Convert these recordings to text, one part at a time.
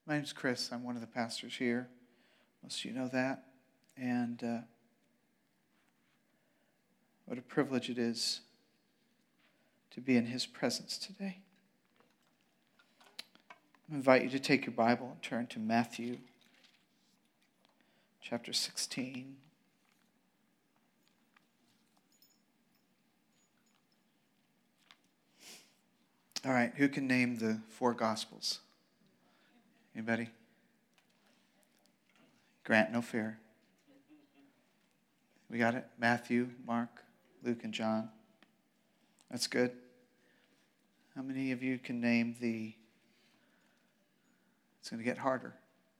My name's Chris. I'm one of the pastors here. Most of you know that. And what a privilege it is to be in His presence today. I invite you to take your Bible and turn to Matthew chapter 16. All right, who can name the four Gospels? Anybody? Grant, no fear. We got it? Matthew, Mark, Luke, and John. That's good. How many of you can name the... It's going to get harder.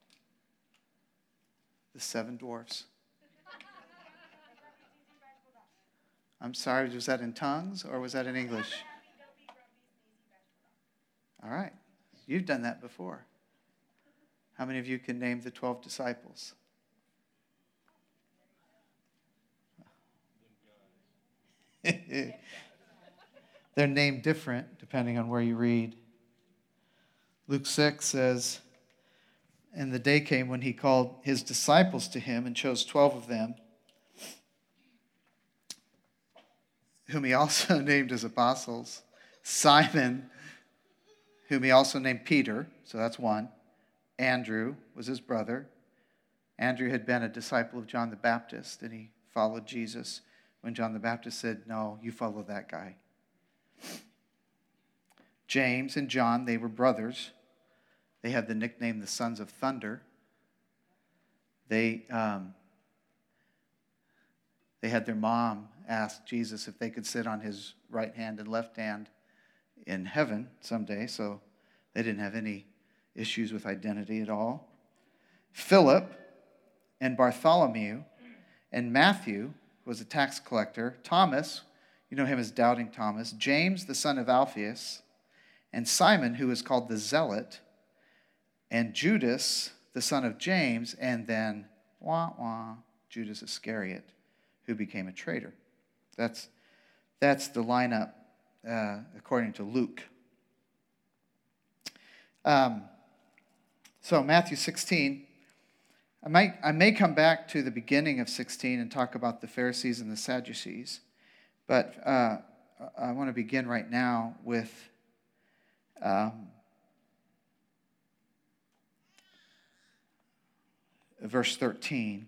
The seven dwarfs. I'm sorry, was that in tongues or was that in English? All right. You've done that before. How many of you can name the 12 disciples? They're named different depending on where you read. Luke 6 says, "And the day came when he called his disciples to him and chose 12 of them, whom he also named as apostles. Simon, whom he also named Peter," so that's one. Andrew was his brother. Andrew had been a disciple of John the Baptist, and he followed Jesus when John the Baptist said, "No, you follow that guy." James and John, they were brothers. They had the nickname the Sons of Thunder. They had their mom ask Jesus if they could sit on his right hand and left hand in heaven someday, so they didn't have any issues with identity at all. Philip and Bartholomew and Matthew was a tax collector. Thomas, you know him as Doubting Thomas. James, the son of Alphaeus, and Simon, who is called the Zealot, and Judas, the son of James, and then, Judas Iscariot, who became a traitor. That's the lineup according to Luke. So Matthew 16, I may come back to the beginning of 16 and talk about the Pharisees and the Sadducees, but I want to begin right now with verse 13.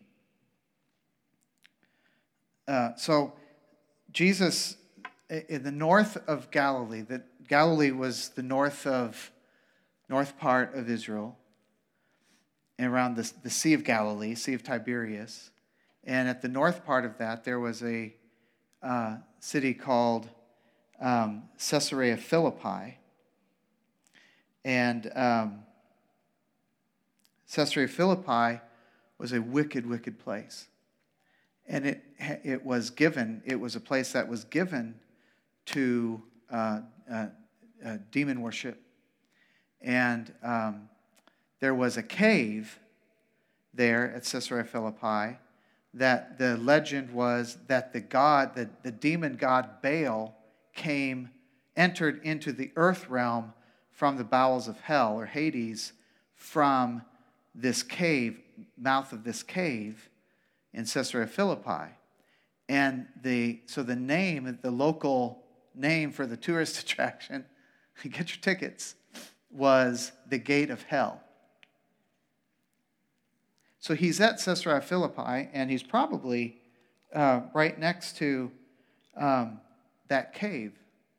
So Jesus, in the north of Galilee, Galilee was the north part of Israel, and around the Sea of Galilee, Sea of Tiberias. And at the north part of that, there was a city called Caesarea Philippi. And Caesarea Philippi was a wicked, wicked place. And it was a place that was given to demon worship. And there was a cave there at Caesarea Philippi that the legend was that the demon god Baal entered into the earth realm from the bowels of hell, or Hades, from this cave, mouth of this cave in Caesarea Philippi. And the local name for the tourist attraction, get your tickets, was the Gate of Hell. So he's at Caesarea Philippi, and he's probably right next to that cave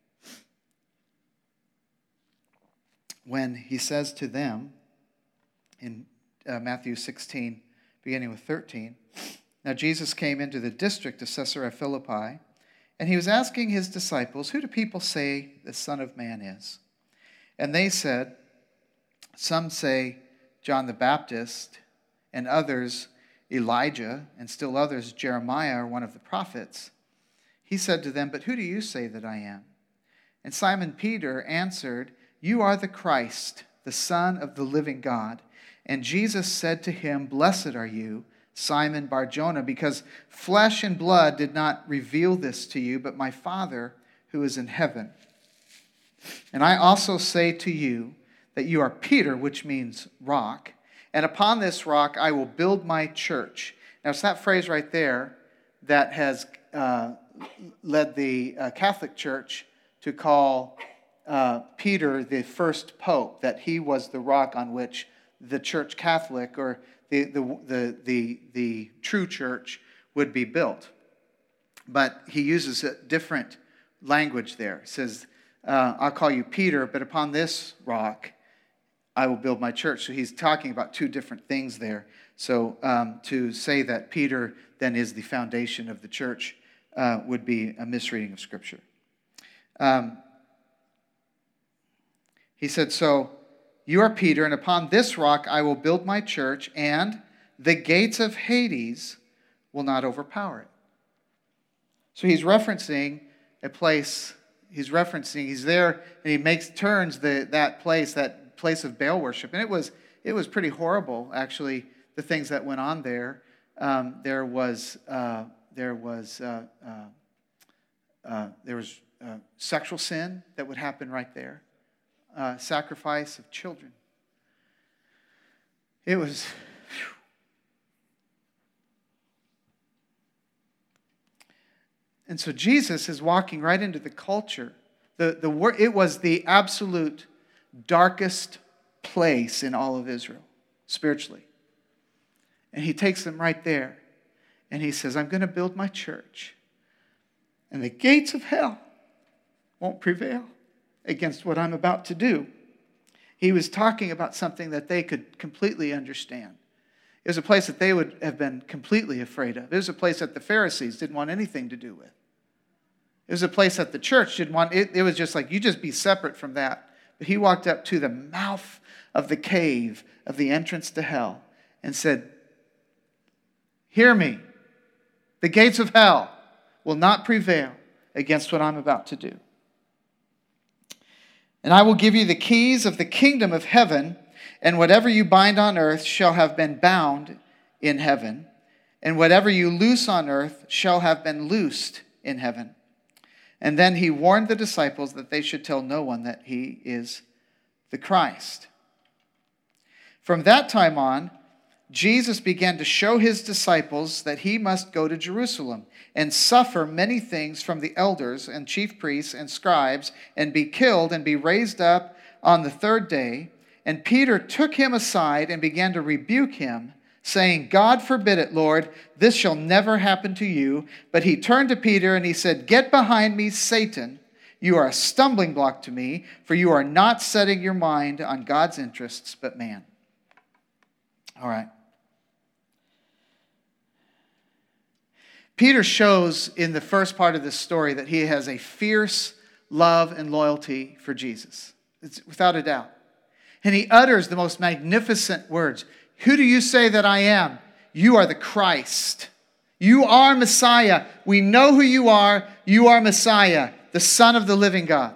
when he says to them in Matthew 16, beginning with 13, "Now Jesus came into the district of Caesarea Philippi, and he was asking his disciples, 'Who do people say the Son of Man is?' And they said, 'Some say John the Baptist, and others Elijah, and still others Jeremiah or one of the prophets.' He said to them, 'But who do you say that I am?' And Simon Peter answered, 'You are the Christ, the Son of the living God.' And Jesus said to him, 'Blessed are you, Simon Bar-Jonah, because flesh and blood did not reveal this to you, but my Father who is in heaven. And I also say to you that you are Peter, which means rock, and upon this rock I will build my church. Now, it's that phrase right there that has led the Catholic Church to call Peter the first pope, that he was the rock on which the Church Catholic, or the true church, would be built. But he uses a different language there. He says, I'll call you Peter, but upon this rock I will build my church. So he's talking about two different things there. So to say that Peter then is the foundation of the church would be a misreading of Scripture. He said, so you are Peter, and upon this rock I will build my church, and the gates of Hades will not overpower it. So he's referencing a place. He's there, and he turns that place of Baal worship, and it was pretty horrible, actually. The things that went on there. There was sexual sin that would happen right there. Sacrifice of children. It was. And so Jesus is walking right into the culture. It was the absolute darkest place in all of Israel, spiritually. And he takes them right there. And he says, I'm going to build my church. And the gates of hell won't prevail against what I'm about to do. He was talking about something that they could completely understand. It was a place that they would have been completely afraid of. It was a place that the Pharisees didn't want anything to do with. It was a place that the church didn't want. It was just like, you just be separate from that. But he walked up to the mouth of the cave of the entrance to hell and said, hear me. The gates of hell will not prevail against what I'm about to do. And I will give you the keys of the kingdom of heaven, and whatever you bind on earth shall have been bound in heaven, and whatever you loose on earth shall have been loosed in heaven. And then he warned the disciples that they should tell no one that he is the Christ. From that time on, Jesus began to show his disciples that he must go to Jerusalem and suffer many things from the elders and chief priests and scribes, and be killed and be raised up on the third day. And Peter took him aside and began to rebuke him, saying, God forbid it, Lord, this shall never happen to you. But he turned to Peter and he said, get behind me, Satan. You are a stumbling block to me, for you are not setting your mind on God's interests, but man. All right. Peter shows in the first part of this story that he has a fierce love and loyalty for Jesus. It's without a doubt. And he utters the most magnificent words. Who do you say that I am? You are the Christ. You are Messiah. We know who you are. You are Messiah, the Son of the living God.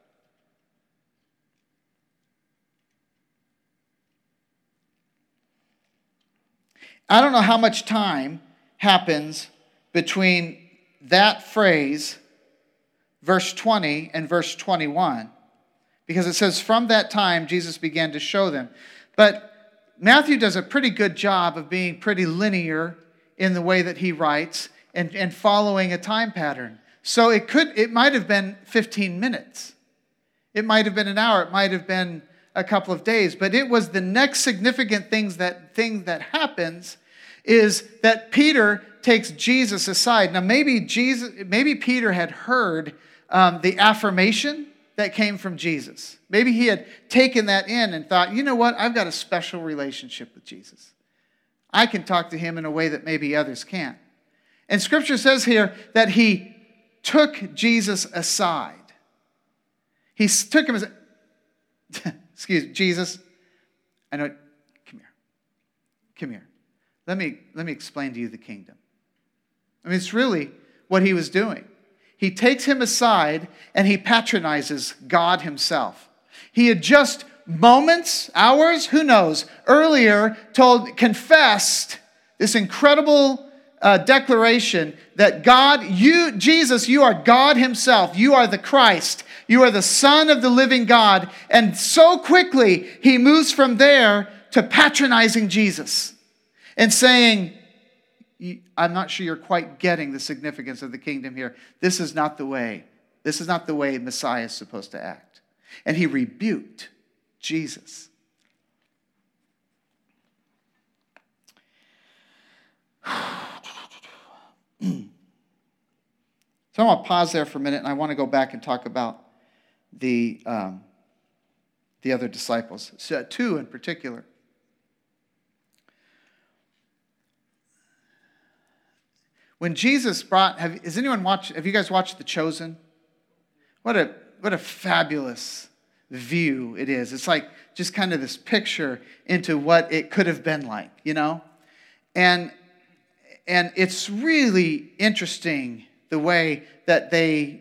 I don't know how much time happens between that phrase, verse 20 and verse 21, because it says, from that time, Jesus began to show them. But Matthew does a pretty good job of being pretty linear in the way that he writes and following a time pattern. So it might have been 15 minutes. It might have been an hour. It might have been a couple of days. But it was the next significant thing that happens is that Peter takes Jesus aside. Now, maybe Peter had heard the affirmation that came from Jesus. Maybe he had taken that in and thought, you know what? I've got a special relationship with Jesus. I can talk to him in a way that maybe others can't. And Scripture says here that he took Jesus aside. He took him aside. Excuse me, Jesus. I know. Come here. Let me explain to you the kingdom. I mean, it's really what he was doing. He takes him aside and he patronizes God himself. He had just moments, hours, who knows, earlier confessed this incredible declaration that God, Jesus, you are God himself. You are the Christ. You are the Son of the living God. And so quickly, he moves from there to patronizing Jesus and saying, I'm not sure you're quite getting the significance of the kingdom here. This is not the way. This is not the way Messiah is supposed to act. And he rebuked Jesus. So I want to pause there for a minute, and I want to go back and talk about the other disciples, so two in particular. When Jesus brought, have you guys watched The Chosen? What a fabulous view it is. It's like just kind of this picture into what it could have been like, you know? And it's really interesting the way that the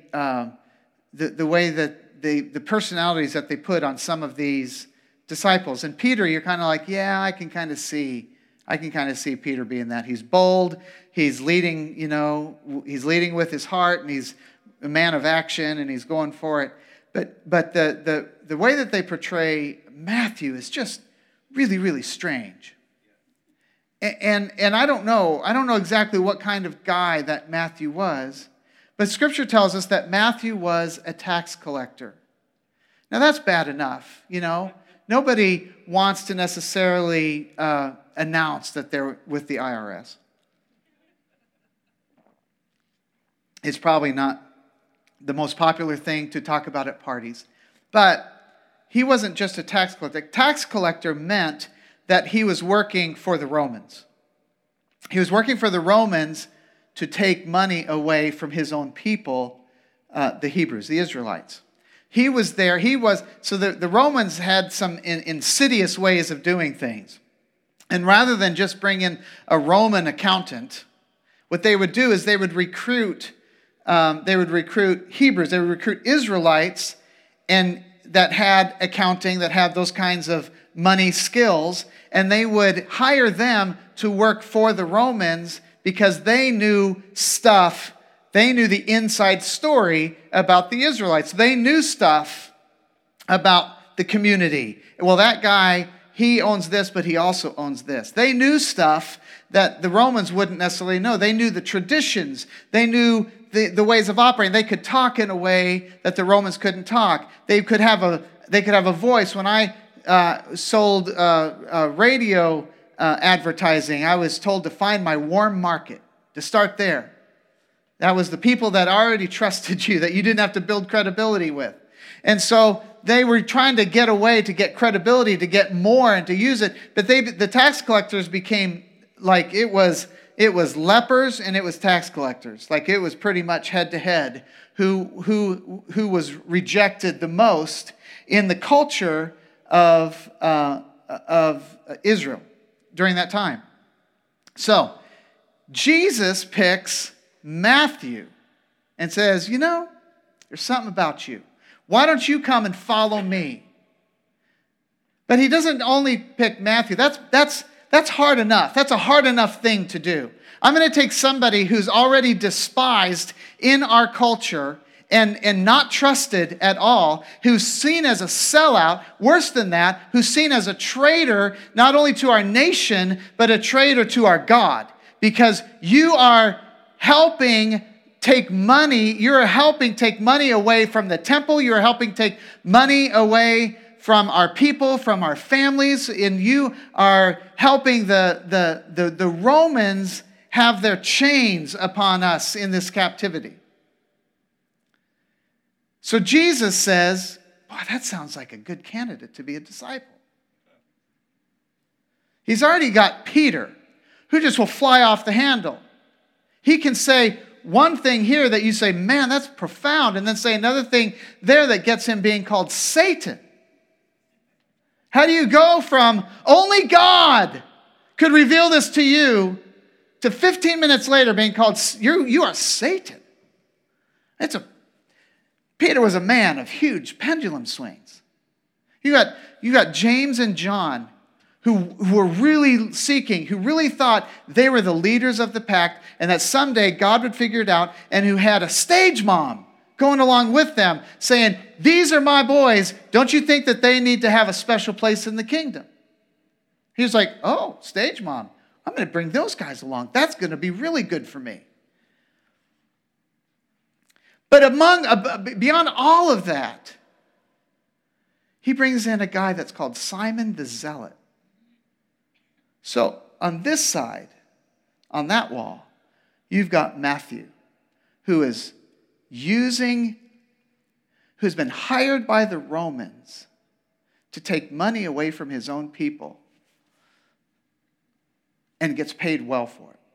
personalities that they put on some of these disciples. And Peter, you're kind of like, yeah, I can kind of see Peter being that. He's bold, he's leading with his heart, and he's a man of action, and he's going for it. But the way that they portray Matthew is just really, really strange. And I don't know exactly what kind of guy that Matthew was, but Scripture tells us that Matthew was a tax collector. Now that's bad enough, you know. Nobody wants to necessarily announce that they're with the IRS. It's probably not the most popular thing to talk about at parties. But he wasn't just a tax collector. Tax collector meant that he was working for the Romans. He was working for the Romans to take money away from his own people, the Hebrews, the Israelites. He was there. So the Romans had some insidious ways of doing things. And rather than just bring in a Roman accountant, what they would do is they would recruit Hebrews, they would recruit Israelites and that had accounting, that had those kinds of money skills, and they would hire them to work for the Romans because they knew stuff. They knew the inside story about the Israelites. They knew stuff about the community. Well, that guy, he owns this, but he also owns this. They knew stuff that the Romans wouldn't necessarily know. They knew the traditions. They knew the ways of operating. They could talk in a way that the Romans couldn't talk. They could have a voice. When I sold radio advertising, I was told to find my warm market, to start there. That was the people that already trusted you, that you didn't have to build credibility with. And so they were trying to get away to get credibility, to get more and to use it. But the tax collectors became like it was lepers and it was tax collectors. Like it was pretty much head to head who was rejected the most in the culture of Israel during that time. So Jesus picks Matthew and says, you know, there's something about you. Why don't you come and follow me? But he doesn't only pick Matthew. That's hard enough. That's a hard enough thing to do. I'm going to take somebody who's already despised in our culture and not trusted at all, who's seen as a sellout, worse than that, who's seen as a traitor not only to our nation, but a traitor to our God. Because you are helping take money, you're helping take money away from the temple, you're helping take money away from our people, from our families, and you are helping the Romans have their chains upon us in this captivity. So Jesus says, boy, that sounds like a good candidate to be a disciple. He's already got Peter, who just will fly off the handle. He can say one thing here that you say, man, that's profound, and then say another thing there that gets him being called Satan. How do you go from only God could reveal this to you to 15 minutes later being called, you are Satan? Peter was a man of huge pendulum swings. You got James and John who were really seeking, who really thought they were the leaders of the pact and that someday God would figure it out, and who had a stage mom going along with them, saying, these are my boys. Don't you think that they need to have a special place in the kingdom? He was like, oh, stage mom, I'm going to bring those guys along. That's going to be really good for me. But beyond all of that, he brings in a guy that's called Simon the Zealot. So on this side, on that wall, you've got Matthew, who's been hired by the Romans to take money away from his own people and gets paid well for it.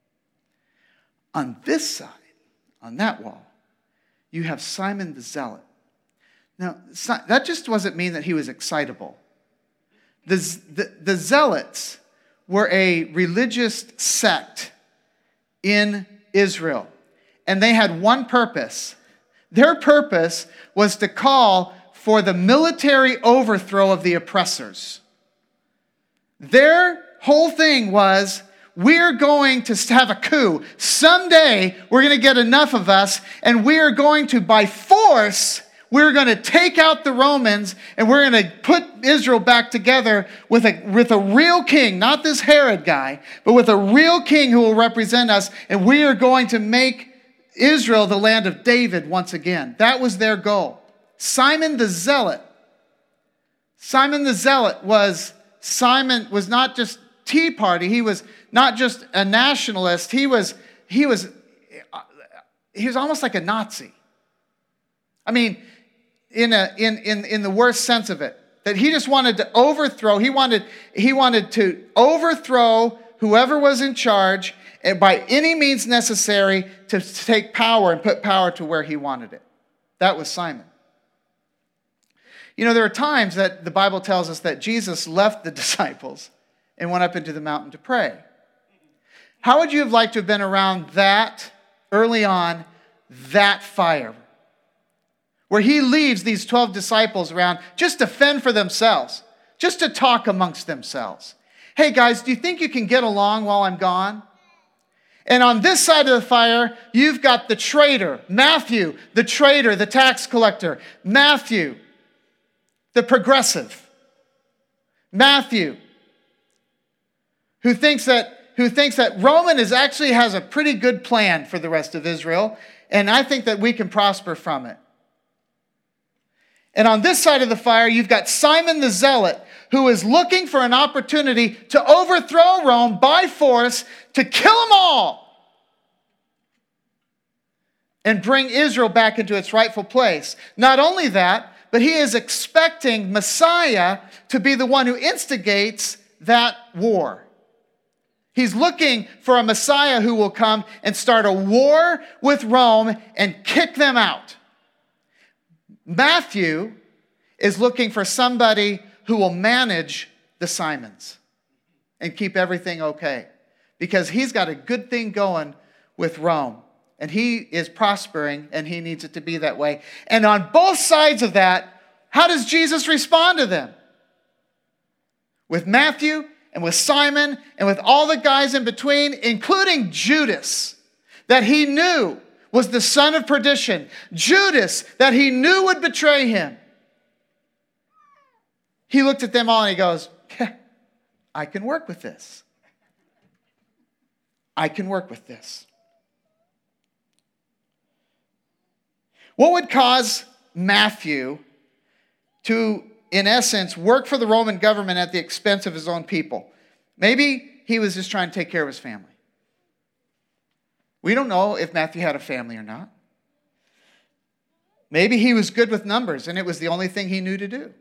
On this side, on that wall, you have Simon the Zealot. Now, that just doesn't mean that he was excitable. The Zealots were a religious sect in Israel, and they had one purpose. Their purpose was to call for the military overthrow of the oppressors. Their whole thing was, we're going to have a coup. Someday, we're going to get enough of us, and we are going to, by force, we're going to take out the Romans, and we're going to put Israel back together with a real king, not this Herod guy, but with a real king who will represent us, and we are going to make Israel the land of David once again. That was their goal. Simon the Zealot. Simon the Zealot was not just Tea Party. He was not just a nationalist. He was almost like a Nazi. I mean, in the worst sense of it, that he just wanted to overthrow. He wanted to overthrow whoever was in charge, and by any means necessary to take power and put power to where he wanted it. That was Simon. You know, there are times that the Bible tells us that Jesus left the disciples and went up into the mountain to pray. How would you have liked to have been around that, early on, that fire? Where he leaves these 12 disciples around just to fend for themselves, just to talk amongst themselves. Hey guys, do you think you can get along while I'm gone? And on this side of the fire, you've got the traitor, Matthew, the traitor, the tax collector. Matthew, the progressive. Matthew, who thinks that Roman actually has a pretty good plan for the rest of Israel, and I think that we can prosper from it. And on this side of the fire, you've got Simon the Zealot, who is looking for an opportunity to overthrow Rome by force, to kill them all, and bring Israel back into its rightful place. Not only that, but he is expecting Messiah to be the one who instigates that war. He's looking for a Messiah who will come and start a war with Rome and kick them out. Matthew is looking for somebody who will manage the Simons and keep everything okay, because he's got a good thing going with Rome, and he is prospering, and he needs it to be that way. And on both sides of that, how does Jesus respond to them? With Matthew and with Simon and with all the guys in between, including Judas, that he knew was the son of perdition. Judas, that he knew would betray him. He looked at them all and he goes, I can work with this. I can work with this. What would cause Matthew to, in essence, work for the Roman government at the expense of his own people? Maybe he was just trying to take care of his family. We don't know if Matthew had a family or not. Maybe he was good with numbers and it was the only thing he knew to do.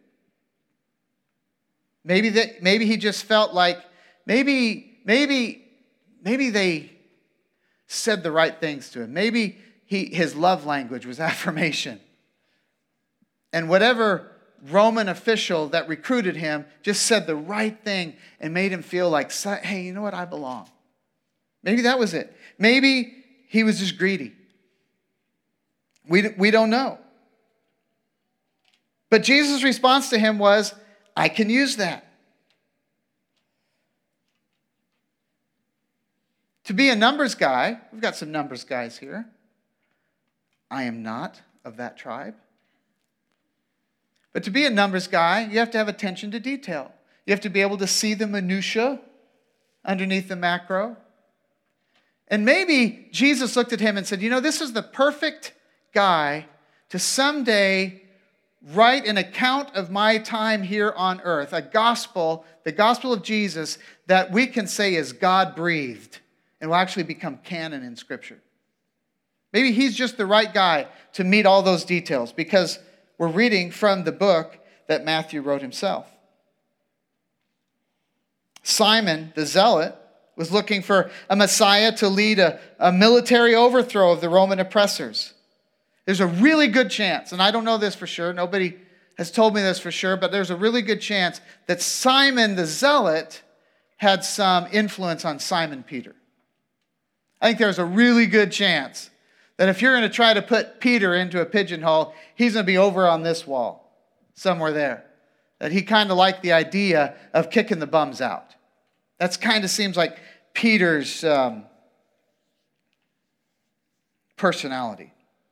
Maybe he just felt like maybe they said the right things to him. Maybe his love language was affirmation. And whatever Roman official that recruited him just said the right thing and made him feel like, hey, you know what? I belong. Maybe that was it. Maybe he was just greedy. We don't know. But Jesus' response to him was, I can use that. To be a numbers guy, we've got some numbers guys here. I am not of that tribe. But to be a numbers guy, you have to have attention to detail. You have to be able to see the minutia underneath the macro. And maybe Jesus looked at him and said, this is the perfect guy to someday write an account of my time here on earth, the gospel of Jesus that we can say is God-breathed and will actually become canon in Scripture. Maybe he's just the right guy to meet all those details because we're reading from the book that Matthew wrote himself. Simon, the zealot, was looking for a Messiah to lead a military overthrow of the Roman oppressors. There's a really good chance, and I don't know this for sure, nobody has told me this for sure, but there's a really good chance that Simon the Zealot had some influence on Simon Peter. I think there's a really good chance that if you're going to try to put Peter into a pigeonhole, he's going to be over on this wall, somewhere there. That he kind of liked the idea of kicking the bums out. That kind of seems like Peter's personality.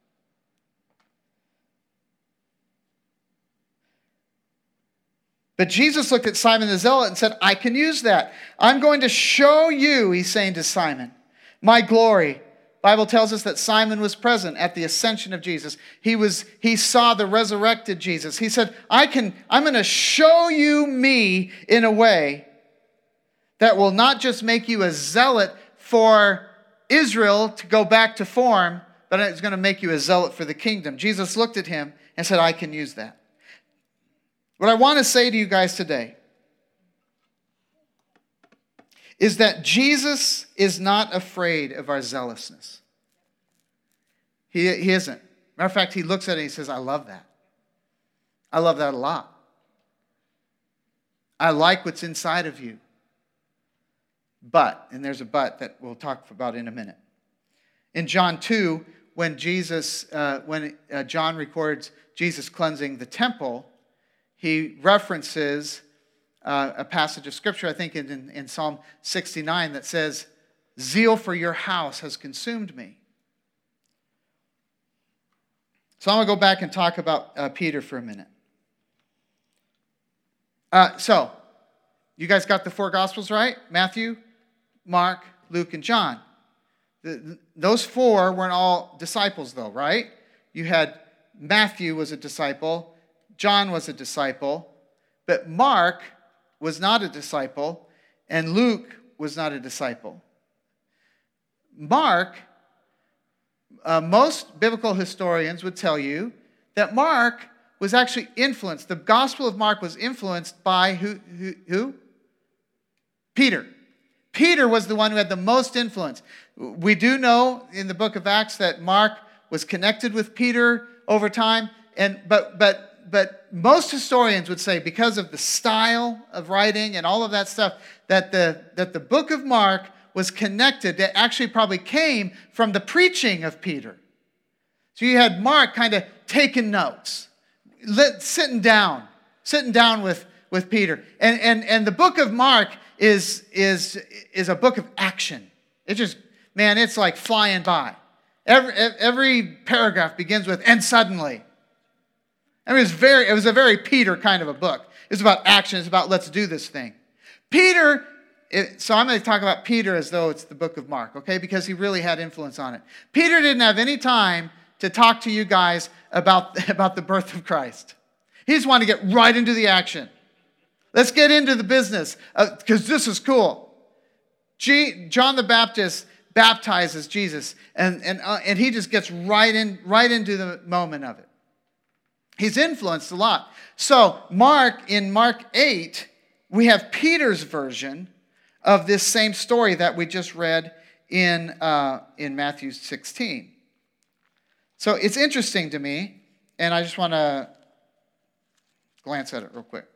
But Jesus looked at Simon the Zealot and said, I can use that. I'm going to show you, he's saying to Simon, my glory. The Bible tells us that Simon was present at the ascension of Jesus. He saw the resurrected Jesus. He said, I'm going to show you me in a way that will not just make you a zealot for Israel to go back to form, but it's going to make you a zealot for the kingdom. Jesus looked at him and said, I can use that. What I want to say to you guys today is that Jesus is not afraid of our zealousness. He isn't. Matter of fact, he looks at it and he says, I love that. I love that a lot. I like what's inside of you. But, and there's a but that we'll talk about in a minute. In John 2, when John records Jesus cleansing the temple, he references a passage of Scripture, I think in Psalm 69, that says, zeal for your house has consumed me. So I'm going to go back and talk about Peter for a minute. So, you guys got the four Gospels right? Matthew, Mark, Luke, and John. Those four weren't all disciples, though, right? You had Matthew was a disciple, John was a disciple, but Mark was not a disciple, and Luke was not a disciple. Mark, most biblical historians would tell you that Mark was actually influenced. The Gospel of Mark was influenced by who? Peter. Peter was the one who had the most influence. We do know in the book of Acts that Mark was connected with Peter over time, but most historians would say because of the style of writing and all of that stuff, that the book of Mark was connected, that actually probably came from the preaching of Peter. So you had Mark kind of taking notes, sitting down with Peter. And the book of Mark is a book of action. It's like flying by. Every paragraph begins with, and suddenly. I mean, it was a very Peter kind of a book. It's about action. It's about let's do this thing. So I'm going to talk about Peter as though it's the book of Mark, okay? Because he really had influence on it. Peter didn't have any time to talk to you guys about the birth of Christ. He just wanted to get right into the action. Let's get into the business, because this is cool. John the Baptist baptizes Jesus, and he just gets right into the moment of it. He's influenced a lot. So in Mark 8, we have Peter's version of this same story that we just read in Matthew 16. So it's interesting to me, and I just want to glance at it real quick.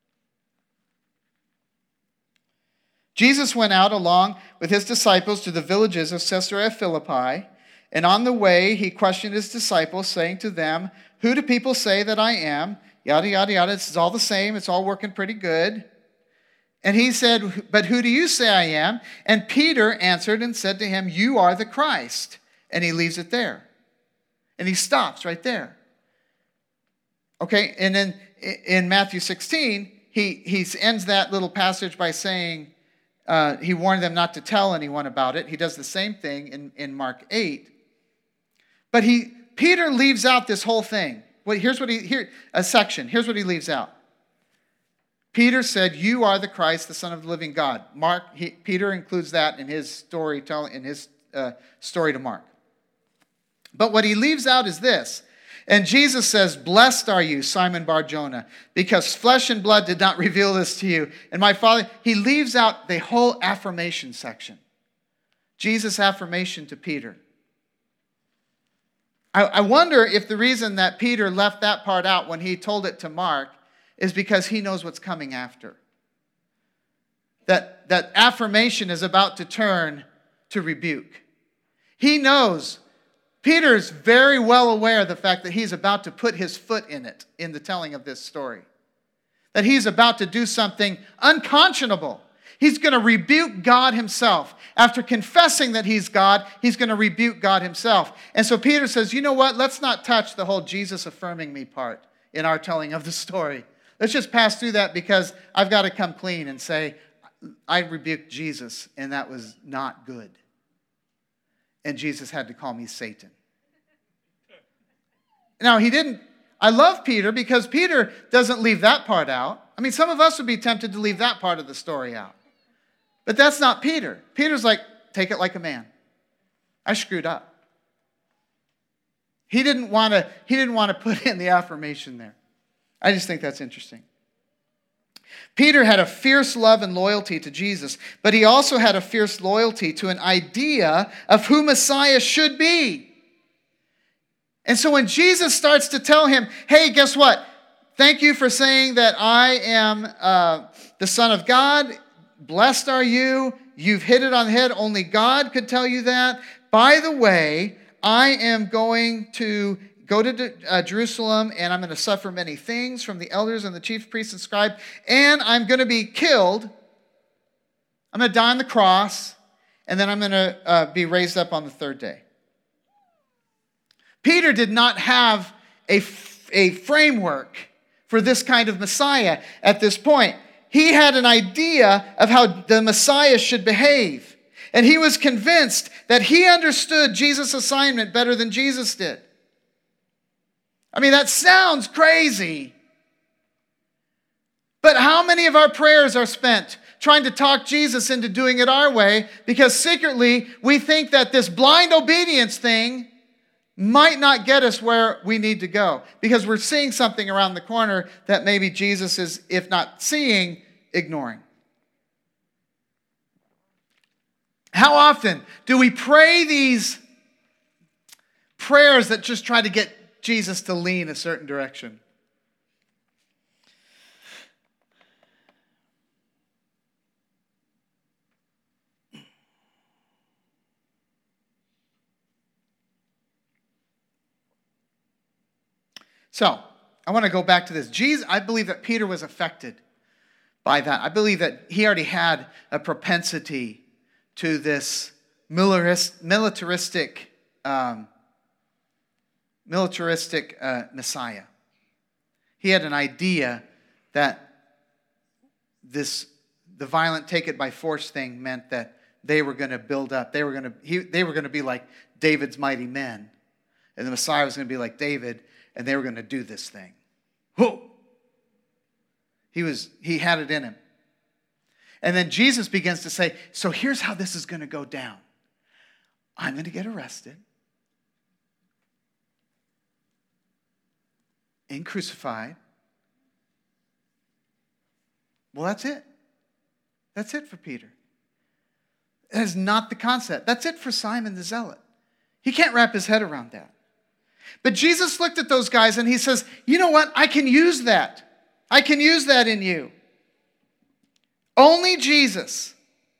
Jesus went out along with his disciples to the villages of Caesarea Philippi, and on the way he questioned his disciples, saying to them, who do people say that I am? Yada, yada, yada. It's all the same. It's all working pretty good. And he said, but who do you say I am? And Peter answered and said to him, you are the Christ. And he leaves it there. And he stops right there. Okay, and then in Matthew 16, he ends that little passage by saying, he warned them not to tell anyone about it. He does the same thing in Mark 8. But Peter leaves out this whole thing. Well, here's what Here's what he leaves out. Peter said, "You are the Christ, the Son of the living God." Peter includes that in his story to Mark. But what he leaves out is this. And Jesus says, "Blessed are you, Simon Bar-Jonah, because flesh and blood did not reveal this to you. And my Father," he leaves out the whole affirmation section. Jesus' affirmation to Peter. I wonder if the reason that Peter left that part out when he told it to Mark is because he knows what's coming after. That affirmation is about to turn to rebuke. He knows. Peter's very well aware of the fact that he's about to put his foot in it in the telling of this story. That he's about to do something unconscionable. He's going to rebuke God himself. After confessing that he's God, he's going to rebuke God himself. And so Peter says, you know what? Let's not touch the whole Jesus affirming me part in our telling of the story. Let's just pass through that because I've got to come clean and say, I rebuked Jesus and that was not good. And Jesus had to call me Satan. Now, he didn't. I love Peter because Peter doesn't leave that part out. I mean, some of us would be tempted to leave that part of the story out. But that's not Peter. Peter's like, take it like a man. I screwed up. He didn't want to put in the affirmation there. I just think that's interesting. Peter had a fierce love and loyalty to Jesus, but he also had a fierce loyalty to an idea of who Messiah should be. And so when Jesus starts to tell him, hey, guess what? Thank you for saying that I am the Son of God. Blessed are you. You've hit it on the head. Only God could tell you that. By the way, I am going to go to Jerusalem, and I'm going to suffer many things from the elders and the chief priests and scribes, and I'm going to be killed. I'm going to die on the cross, and then I'm going to be raised up on the third day. Peter did not have a framework for this kind of Messiah at this point. He had an idea of how the Messiah should behave. And he was convinced that he understood Jesus' assignment better than Jesus did. I mean, that sounds crazy. But how many of our prayers are spent trying to talk Jesus into doing it our way because secretly we think that this blind obedience thing might not get us where we need to go because we're seeing something around the corner that maybe Jesus is, if not seeing, ignoring. How often do we pray these prayers that just try to get Jesus to lean a certain direction? So, I want to go back to this. I believe that Peter was affected by that. I believe that he already had a propensity to this militaristic Messiah. He had an idea that the violent take it by force thing meant that they were going to build up. They were going to be like David's mighty men. And the Messiah was going to be like David, and they were going to do this thing. Whoa! He had it in him. And then Jesus begins to say, so here's how this is going to go down. I'm going to get arrested and crucified. Well, that's it. That's it for Peter. That is not the concept. That's it for Simon the Zealot. He can't wrap his head around that. But Jesus looked at those guys and he says, you know what? I can use that. I can use that in you. Only Jesus.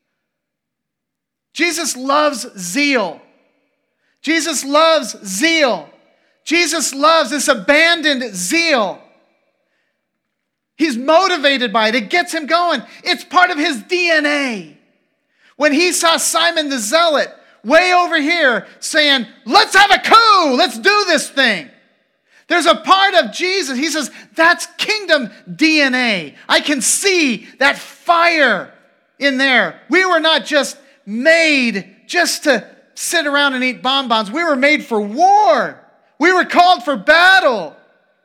Jesus loves zeal. Jesus loves zeal. Jesus loves this abandoned zeal. He's motivated by it. It gets him going. It's part of his DNA. When he saw Simon the Zealot way over here saying, let's have a coup. Let's do this thing. There's a part of Jesus. He says, that's kingdom DNA. I can see that fire in there. We were not just made just to sit around and eat bonbons. We were made for war. We were called for battle.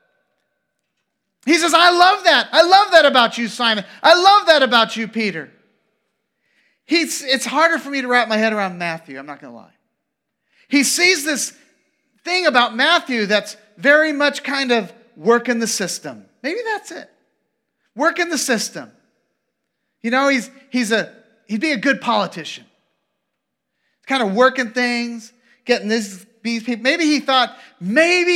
He says, I love that. I love that about you, Simon. I love that about you, Peter. It's harder for me to wrap my head around Matthew, I'm not going to lie. He sees this thing about Matthew that's very much kind of working the system. Maybe that's it. Working the system. You know, he'd be a good politician. Kind of working things, getting these people. Maybe he thought, maybe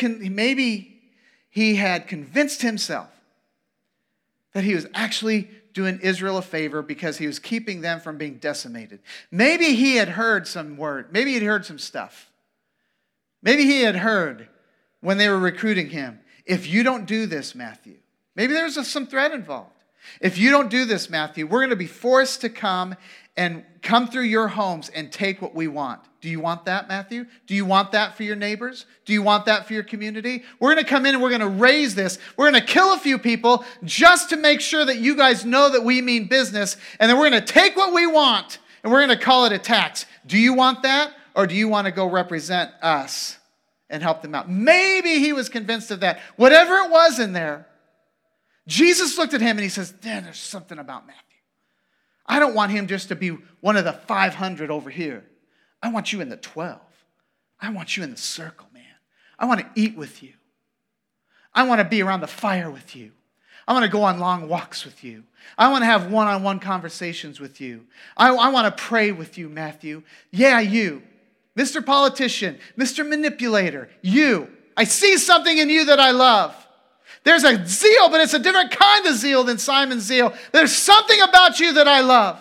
he had convinced himself that he was actually doing Israel a favor because he was keeping them from being decimated. Maybe he had heard some word. Maybe he'd heard some stuff. Maybe he had heard when they were recruiting him, if you don't do this, Matthew. Maybe there was some threat involved. If you don't do this, Matthew, we're going to be forced to come through your homes and take what we want. Do you want that, Matthew? Do you want that for your neighbors? Do you want that for your community? We're going to come in and we're going to raise this. We're going to kill a few people just to make sure that you guys know that we mean business. And then we're going to take what we want and we're going to call it a tax. Do you want that? Or do you want to go represent us and help them out? Maybe he was convinced of that. Whatever it was in there, Jesus looked at him and he says, there's something about Matthew. I don't want him just to be one of the 500 over here. I want you in the 12. I want you in the circle, man. I want to eat with you. I want to be around the fire with you. I want to go on long walks with you. I want to have one-on-one conversations with you. I want to pray with you, Matthew. Yeah, you. Mr. Politician, Mr. Manipulator, you. I see something in you that I love. There's a zeal, but it's a different kind of zeal than Simon's zeal. There's something about you that I love.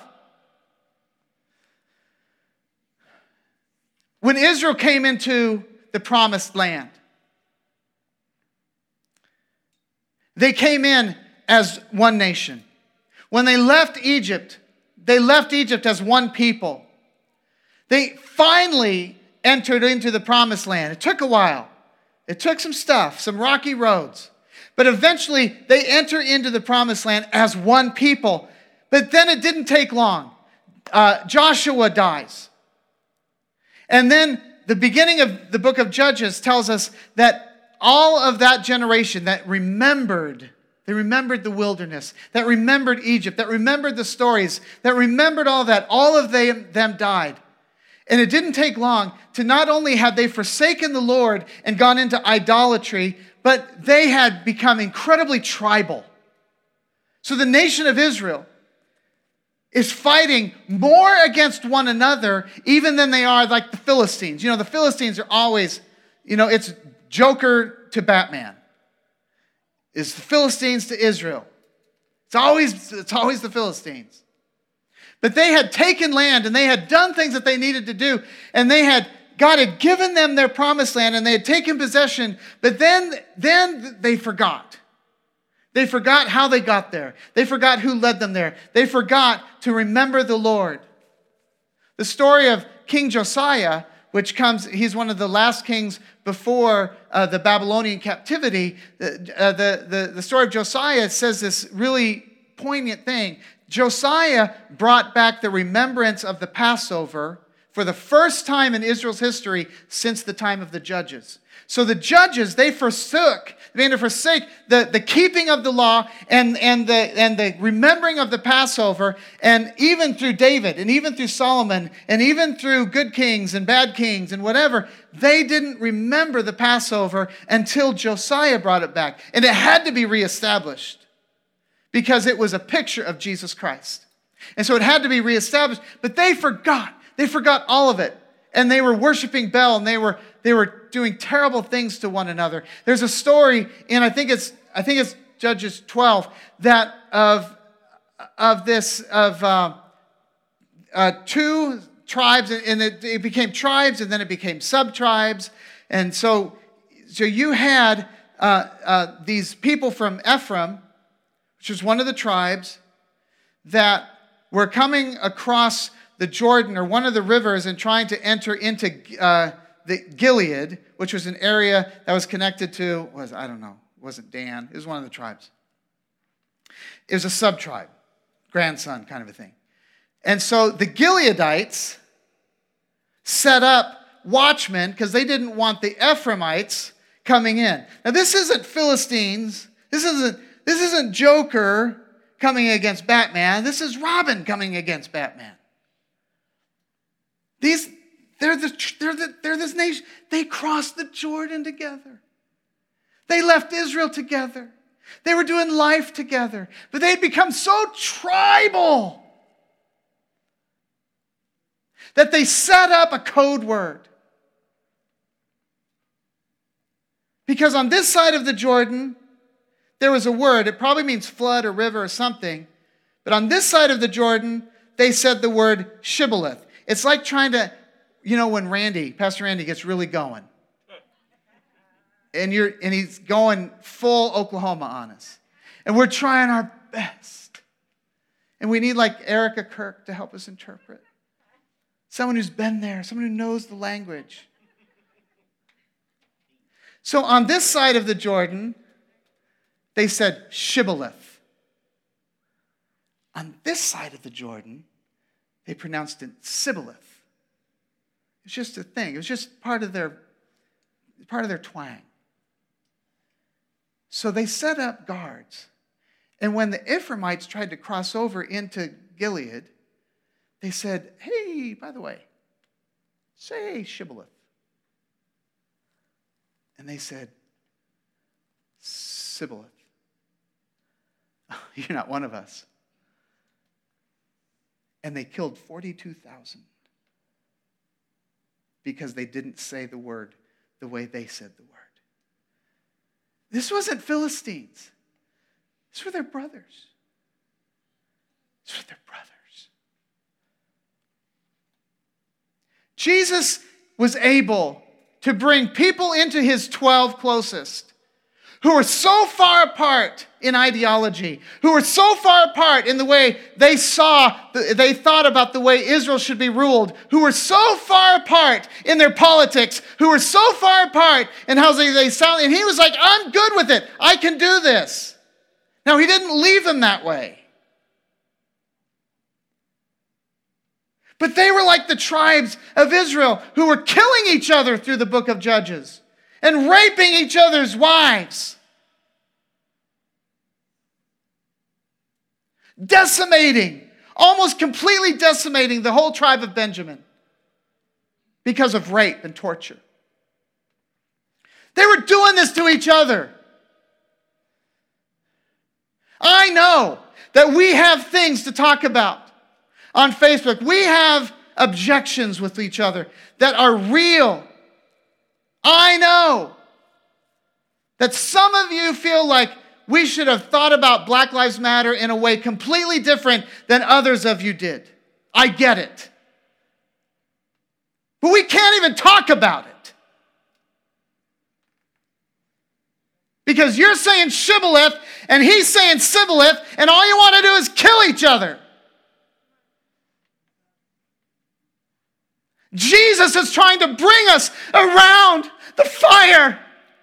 When Israel came into the promised land, they came in as one nation. When they left Egypt as one people. They finally entered into the promised land. It took a while. It took some stuff, some rocky roads. But eventually, they enter into the promised land as one people. But then it didn't take long. Joshua dies. And then the beginning of the book of Judges tells us that all of that generation that remembered, they remembered the wilderness, that remembered Egypt, that remembered the stories, that remembered all that, all of them died. And it didn't take long to not only had they forsaken the Lord and gone into idolatry, but they had become incredibly tribal. So the nation of Israel is fighting more against one another even than they are like the Philistines. You know, the Philistines are always, it's Joker to Batman. It's the Philistines to Israel. It's always the Philistines. But they had taken land and they had done things that they needed to do. And God had given them their promised land and they had taken possession. But then they forgot. They forgot how they got there. They forgot who led them there. They forgot to remember the Lord. The story of King Josiah, he's one of the last kings before the Babylonian captivity. The story of Josiah says this really poignant thing. Josiah brought back the remembrance of the Passover for the first time in Israel's history since the time of the Judges. So the judges, they began to forsake the keeping of the law and the remembering of the Passover, and even through David and even through Solomon and even through good kings and bad kings and whatever, they didn't remember the Passover until Josiah brought it back. And it had to be reestablished because it was a picture of Jesus Christ. And so it had to be reestablished, but they forgot. They forgot all of it. And they were worshiping Baal, and they were doing terrible things to one another. There's a story in I think it's Judges 12 that of two tribes, and it became tribes, and then it became sub-tribes. And so you had these people from Ephraim, which was one of the tribes, that were coming across the Jordan or one of the rivers and trying to enter into the Gilead, which was an area that was connected to, I don't know, it wasn't Dan. It was one of the tribes. It was a sub-tribe, grandson kind of a thing. And so the Gileadites set up watchmen because they didn't want the Ephraimites coming in. Now this isn't Philistines. This isn't Joker coming against Batman. This is Robin coming against Batman. They're this nation. They crossed the Jordan together. They left Israel together. They were doing life together. But they'd become so tribal that they set up a code word. Because on this side of the Jordan, there was a word. It probably means flood or river or something. But on this side of the Jordan, they said the word shibboleth. It's like trying to, when Pastor Randy gets really going. And he's going full Oklahoma on us. And we're trying our best. And we need like Erica Kirk to help us interpret. Someone who's been there, someone who knows the language. So on this side of the Jordan, they said shibboleth. On this side of the Jordan, they pronounced it sibboleth. It's just a thing. It was just part of their twang. So they set up guards. And when the Ephraimites tried to cross over into Gilead, they said, hey, by the way, say shibboleth. And they said, sibboleth. You're not one of us. And they killed 42,000 because they didn't say the word the way they said the word. This wasn't Philistines. These were their brothers. These were their brothers. Jesus was able to bring people into his 12 closest who were so far apart in ideology, who were so far apart in the way they thought about the way Israel should be ruled, who were so far apart in their politics, who were so far apart in how they sound. And he was like, I'm good with it. I can do this. Now, he didn't leave them that way. But they were like the tribes of Israel who were killing each other through the book of Judges and raping each other's wives. Almost completely decimating the whole tribe of Benjamin because of rape and torture. They were doing this to each other. I know that we have things to talk about on Facebook. We have objections with each other that are real. I know that some of you feel like we should have thought about Black Lives Matter in a way completely different than others of you did. I get it. But we can't even talk about it. Because you're saying shibboleth and he's saying sibboleth, and all you want to do is kill each other. Jesus is trying to bring us around the fire.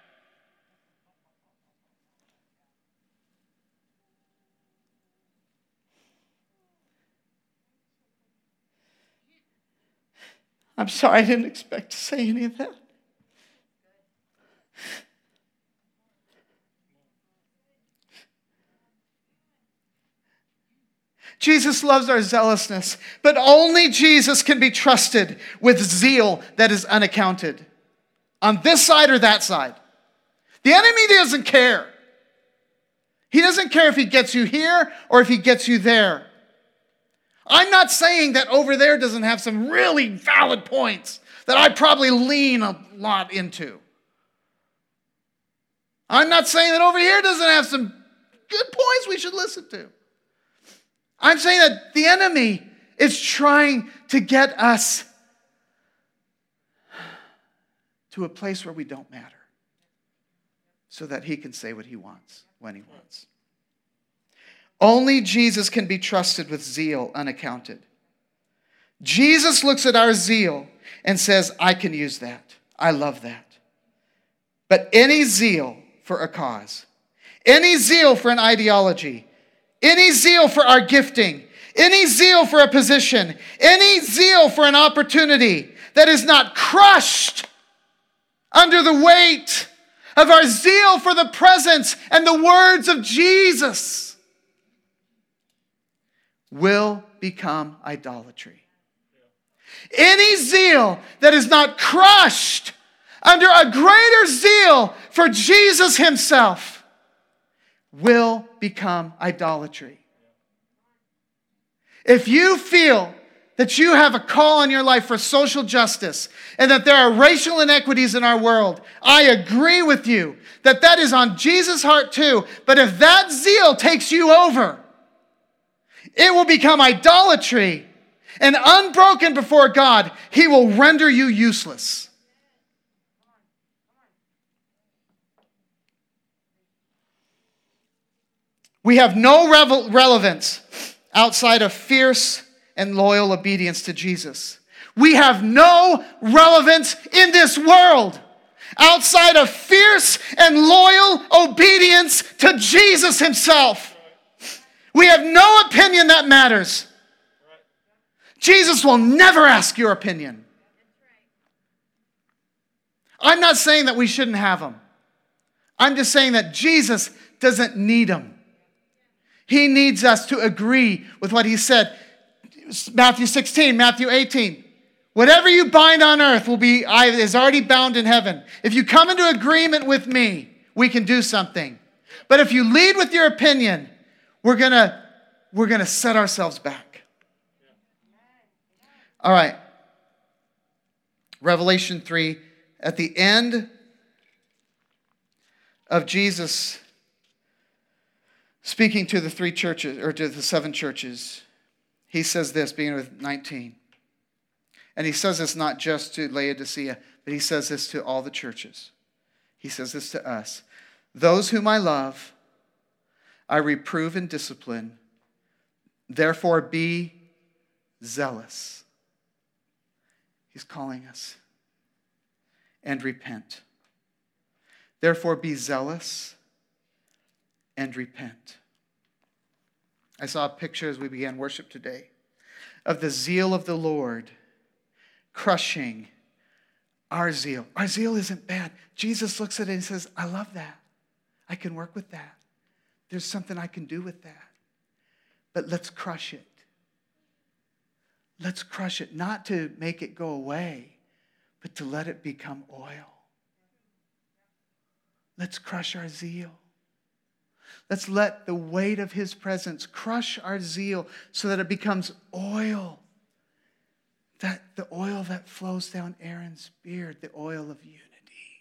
I'm sorry, I didn't expect to say any of that. Jesus loves our zealousness, but only Jesus can be trusted with zeal that is unaccounted. On this side or that side. The enemy doesn't care. He doesn't care if he gets you here or if he gets you there. I'm not saying that over there doesn't have some really valid points that I probably lean a lot into. I'm not saying that over here doesn't have some good points we should listen to. I'm saying that the enemy is trying to get us to a place where we don't matter so that he can say what he wants when he wants. Only Jesus can be trusted with zeal unaccounted. Jesus looks at our zeal and says, I can use that. I love that. But any zeal for a cause, any zeal for an ideology, any zeal for our gifting, any zeal for a position, any zeal for an opportunity that is not crushed under the weight of our zeal for the presence and the words of Jesus will become idolatry. Any zeal that is not crushed under a greater zeal for Jesus himself will become idolatry. If you feel that you have a call in your life for social justice and that there are racial inequities in our world, I agree with you that that is on Jesus' heart too. But if that zeal takes you over, it will become idolatry. And unbroken before God, he will render you useless. We have no relevance outside of fierce and loyal obedience to Jesus. We have no relevance in this world outside of fierce and loyal obedience to Jesus himself. We have no opinion that matters. Jesus will never ask your opinion. I'm not saying that we shouldn't have them. I'm just saying that Jesus doesn't need them. He needs us to agree with what he said. Matthew 16, Matthew 18. Whatever you bind on earth is already bound in heaven. If you come into agreement with me, we can do something. But if you lead with your opinion, we're gonna set ourselves back. All right. Revelation 3, at the end of Jesus speaking to the 3 churches, or to the 7 churches, he says this, beginning with 19. And he says this not just to Laodicea, but he says this to all the churches. He says this to us. Those whom I love, I reprove and discipline. Therefore be zealous. He's calling us. And repent. Therefore be zealous and repent. I saw a picture as we began worship today of the zeal of the Lord crushing our zeal. Our zeal isn't bad. Jesus looks at it and says, I love that. I can work with that. There's something I can do with that. But let's crush it. Let's crush it, not to make it go away, but to let it become oil. Let's crush our zeal. Let's let the weight of his presence crush our zeal so that it becomes oil. The oil that flows down Aaron's beard, the oil of unity.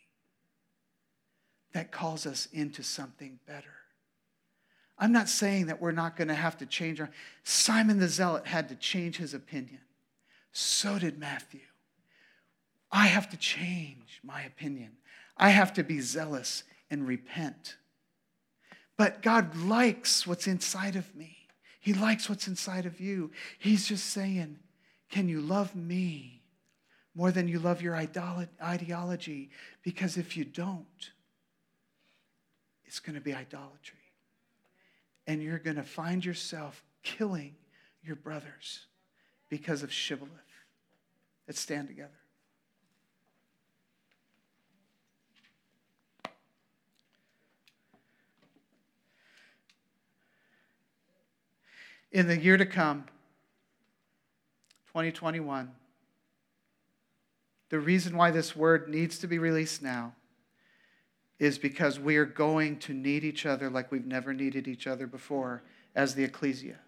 That calls us into something better. I'm not saying that we're not going to have to change our... Simon the Zealot had to change his opinion. So did Matthew. I have to change my opinion. I have to be zealous and repent. But God likes what's inside of me. He likes what's inside of you. He's just saying, can you love me more than you love your ideology? Because if you don't, it's going to be idolatry. And you're going to find yourself killing your brothers because of shibboleth. Let's stand together. In the year to come, 2021, the reason why this word needs to be released now is because we are going to need each other like we've never needed each other before as the ecclesia.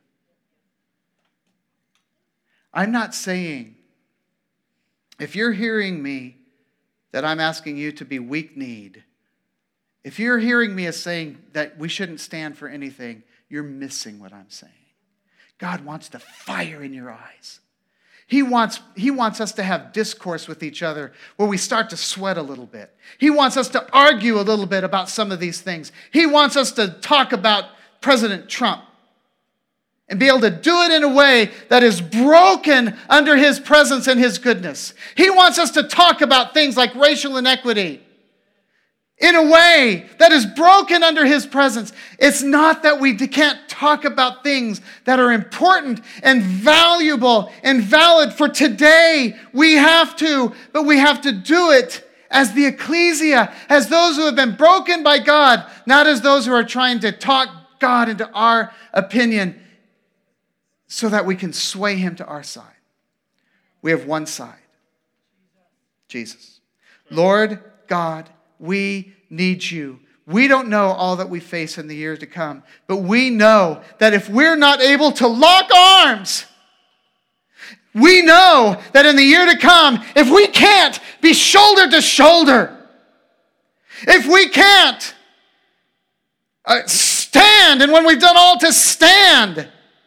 I'm not saying, if you're hearing me, that I'm asking you to be weak-kneed. If you're hearing me as saying that we shouldn't stand for anything, you're missing what I'm saying. God wants the fire in your eyes. He wants us to have discourse with each other where we start to sweat a little bit. He wants us to argue a little bit about some of these things. He wants us to talk about President Trump and be able to do it in a way that is broken under His presence and His goodness. He wants us to talk about things like racial inequity in a way that is broken under His presence. It's not that we can't talk about things that are important and valuable and valid for today. We have to, but we have to do it as the ecclesia, as those who have been broken by God, not as those who are trying to talk God into our opinion so that we can sway Him to our side. We have one side, Jesus. Lord God, we need you. We don't know all that we face in the years to come, but we know that if we're not able to lock arms, we know that in the year to come, if we can't be shoulder to shoulder, if we can't stand, and when we've done all to stand,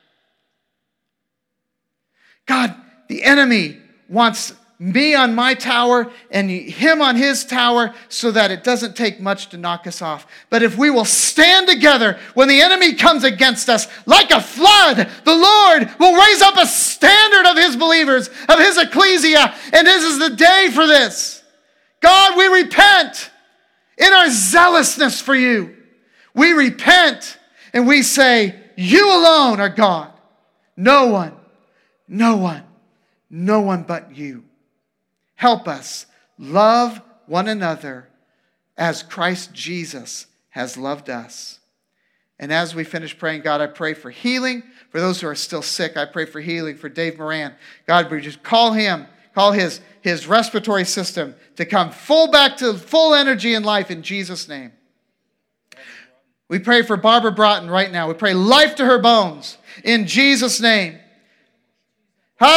God, the enemy wants me on my tower and him on his tower so that it doesn't take much to knock us off. But if we will stand together when the enemy comes against us like a flood, the Lord will raise up a standard of His believers, of His ecclesia, and this is the day for this. God, we repent in our zealousness for you. We repent and we say, you alone are God. No one but you. Help us love one another as Christ Jesus has loved us. And as we finish praying, God, I pray for healing. For those who are still sick, I pray for healing for Dave Moran. God, we just call his respiratory system to come back to full energy and life in Jesus' name. We pray for Barbara Broughton right now. We pray life to her bones in Jesus' name. We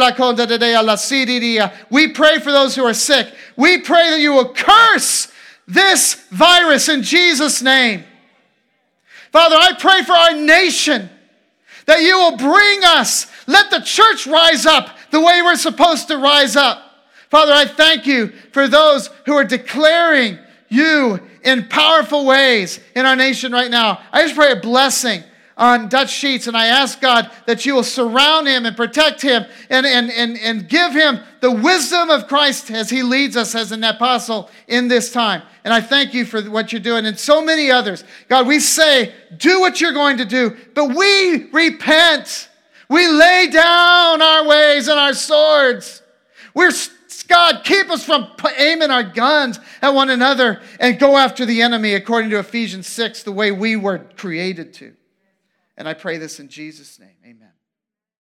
pray for those who are sick. We pray that you will curse this virus in Jesus' name. Father, I pray for our nation that you will bring us. Let the church rise up the way we're supposed to rise up. Father, I thank you for those who are declaring you in powerful ways in our nation right now. I just pray a blessing on Dutch Sheets, and I ask God that you will surround him and protect him and give him the wisdom of Christ as he leads us as an apostle in this time. And I thank you for what you're doing and so many others. God, we say, do what you're going to do, but we repent. We lay down our ways and our swords. God, keep us from aiming our guns at one another and go after the enemy according to Ephesians 6, the way we were created to. And I pray this in Jesus' name. Amen.